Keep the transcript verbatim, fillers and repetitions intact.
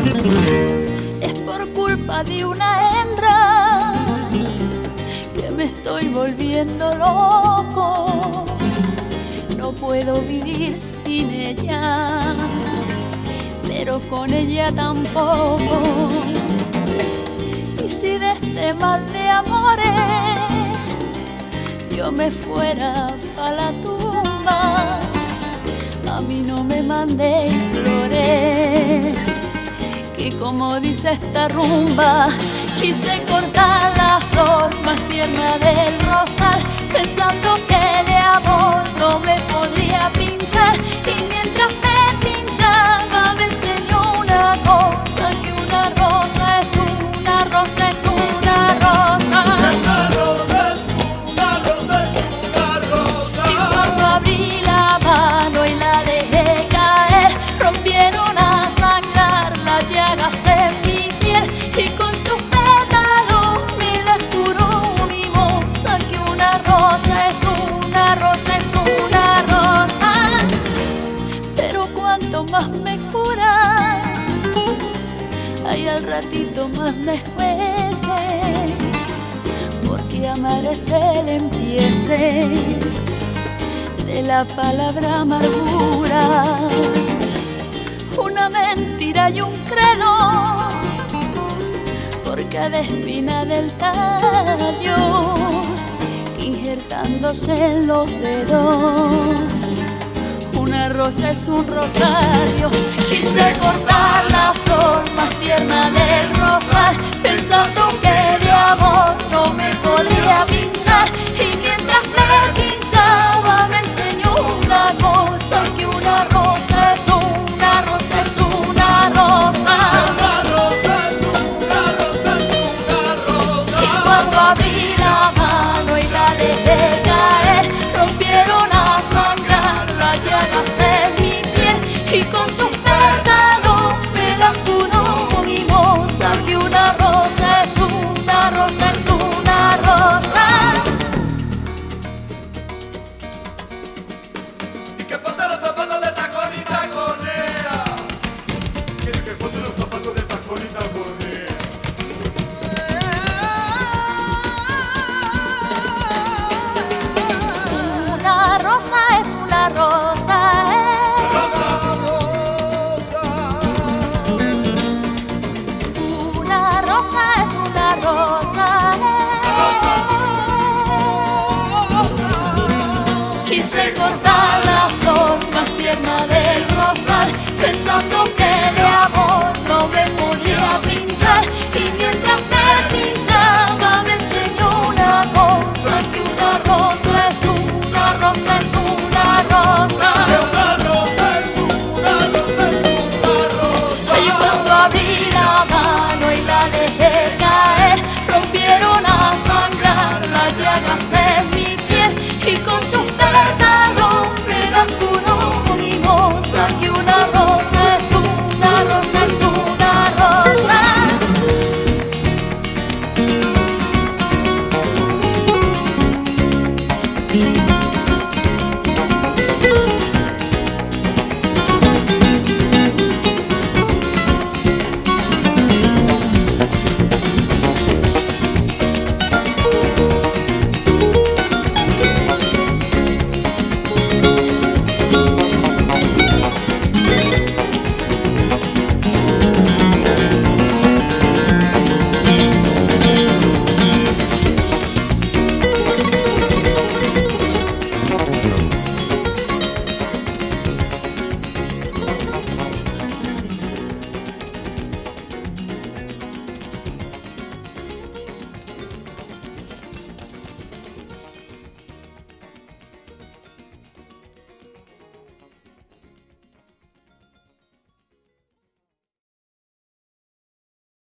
Es por culpa de una hembra que me estoy volviendo loco. No puedo vivir sin ella, pero con ella tampoco. Y si de este mal de amores yo me fuera pa' la tumba, a mí no me mandéis flores, que como dice esta rumba, quise cortar la flor más tierna del rosal, pensando que de amor no me podría pinchar. Y mientras me pinchaba me enseñó una cosa, que una rosa es una rosa es una rosa. Una rosa es una rosa es una rosa. Y cuando abrí la mano y la dejé caer, rompieron a sangrar las llagas en mi piel, y con sus pétalos me las curó mi moza, que una rosa es una rosa es una rosa. Pero cuanto más me cura, ay, al ratito más me escuece, porque amar es el empiece de la palabra amargura. Una mentira y un credo por cada espina del tallo, que injertándose en los dedos, una rosa es un rosario. Quise